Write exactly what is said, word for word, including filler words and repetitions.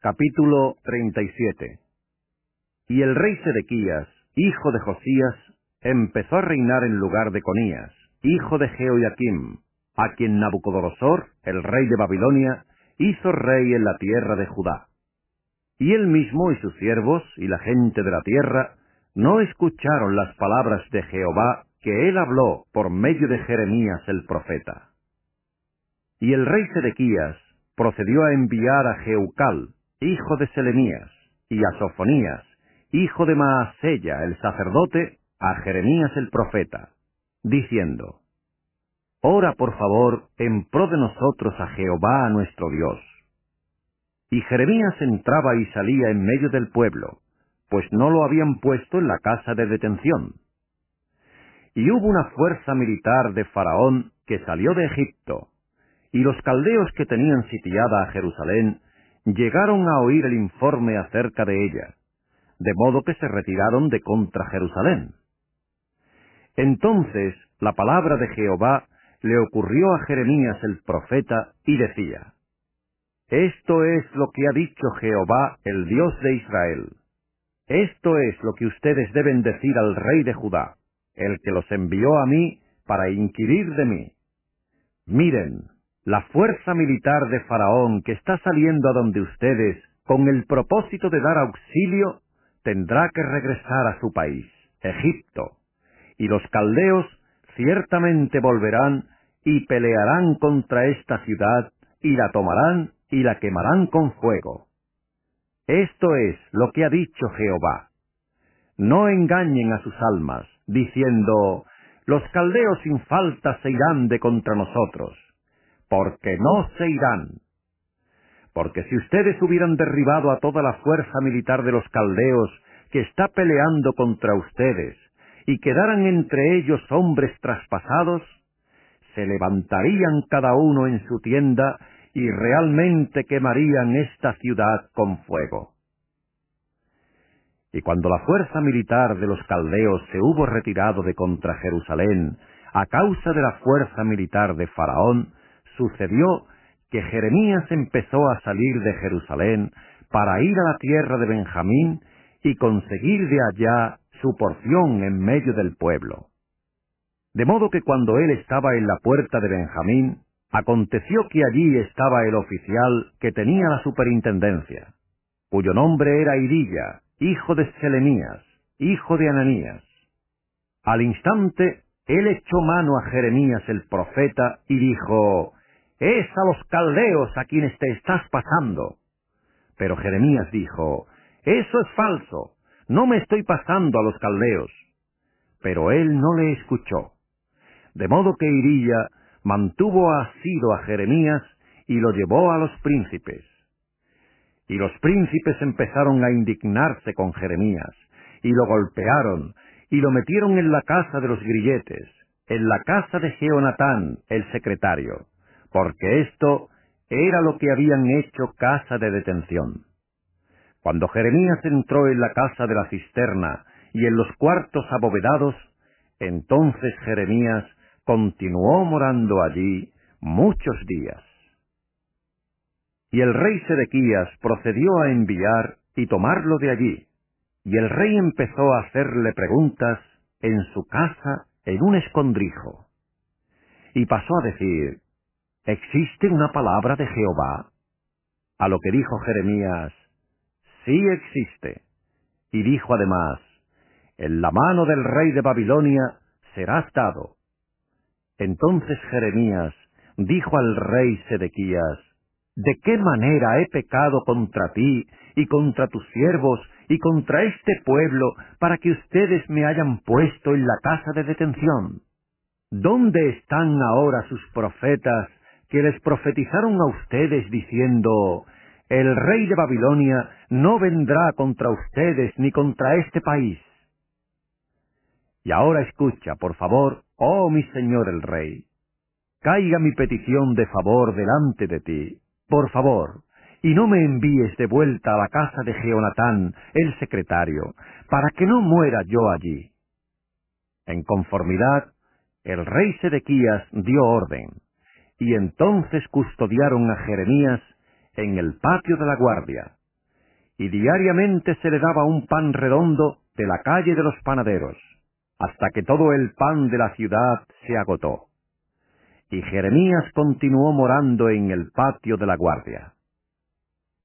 Capítulo treinta y siete. Y el rey Sedequías, hijo de Josías, empezó a reinar en lugar de Conías, hijo de Jehoiakim, a quien Nabucodonosor, el rey de Babilonia, hizo rey en la tierra de Judá. Y él mismo y sus siervos y la gente de la tierra no escucharon las palabras de Jehová que él habló por medio de Jeremías el profeta. Y el rey Sedequías procedió a enviar a Jeucal, hijo de Selemías, y a Sofonías, hijo de Maasella el sacerdote, a Jeremías el profeta, diciendo: Ora por favor en pro de nosotros a Jehová nuestro Dios. Y Jeremías entraba y salía en medio del pueblo, pues no lo habían puesto en la casa de detención. Y hubo una fuerza militar de Faraón que salió de Egipto, y los caldeos que tenían sitiada a Jerusalén llegaron a oír el informe acerca de ella, de modo que se retiraron de contra Jerusalén. Entonces la palabra de Jehová le ocurrió a Jeremías el profeta, y decía: Esto es lo que ha dicho Jehová, el Dios de Israel. Esto es lo que ustedes deben decir al rey de Judá, el que los envió a mí para inquirir de mí. Miren, la fuerza militar de Faraón que está saliendo a donde ustedes con el propósito de dar auxilio, tendrá que regresar a su país, Egipto, y los caldeos ciertamente volverán y pelearán contra esta ciudad, y la tomarán y la quemarán con fuego. Esto es lo que ha dicho Jehová. No engañen a sus almas, diciendo: los caldeos sin falta se irán de contra nosotros, porque no se irán. Porque si ustedes hubieran derribado a toda la fuerza militar de los caldeos que está peleando contra ustedes, y quedaran entre ellos hombres traspasados, se levantarían cada uno en su tienda y realmente quemarían esta ciudad con fuego. Y cuando la fuerza militar de los caldeos se hubo retirado de contra Jerusalén a causa de la fuerza militar de Faraón, sucedió que Jeremías empezó a salir de Jerusalén para ir a la tierra de Benjamín y conseguir de allá su porción en medio del pueblo. De modo que cuando él estaba en la puerta de Benjamín, aconteció que allí estaba el oficial que tenía la superintendencia, cuyo nombre era Irilla, hijo de Selemías, hijo de Ananías. Al instante, él echó mano a Jeremías el profeta y dijo: «Es a los caldeos a quienes te estás pasando». Pero Jeremías dijo: «Eso es falso, no me estoy pasando a los caldeos». Pero él no le escuchó. De modo que Irilla mantuvo asido a Jeremías y lo llevó a los príncipes. Y los príncipes empezaron a indignarse con Jeremías, y lo golpearon, y lo metieron en la casa de los grilletes, en la casa de Jeonatán, el secretario, porque esto era lo que habían hecho casa de detención. Cuando Jeremías entró en la casa de la cisterna y en los cuartos abovedados, entonces Jeremías continuó morando allí muchos días. Y el rey Sedequías procedió a enviar y tomarlo de allí, y el rey empezó a hacerle preguntas en su casa en un escondrijo. Y pasó a decir: ¿existe una palabra de Jehová? A lo que dijo Jeremías: sí existe. Y dijo además: en la mano del rey de Babilonia serás dado. Entonces Jeremías dijo al rey Sedequías: ¿de qué manera he pecado contra ti y contra tus siervos y contra este pueblo para que ustedes me hayan puesto en la casa de detención? ¿Dónde están ahora sus profetas que les profetizaron a ustedes diciendo: el rey de Babilonia no vendrá contra ustedes ni contra este país? Y ahora escucha, por favor, oh mi señor el rey. Caiga mi petición de favor delante de ti, por favor, y no me envíes de vuelta a la casa de Jeonatán, el secretario, para que no muera yo allí. En conformidad, el rey Sedequías dio orden, y entonces custodiaron a Jeremías en el patio de la guardia, y diariamente se le daba un pan redondo de la calle de los panaderos, hasta que todo el pan de la ciudad se agotó. Y Jeremías continuó morando en el patio de la guardia.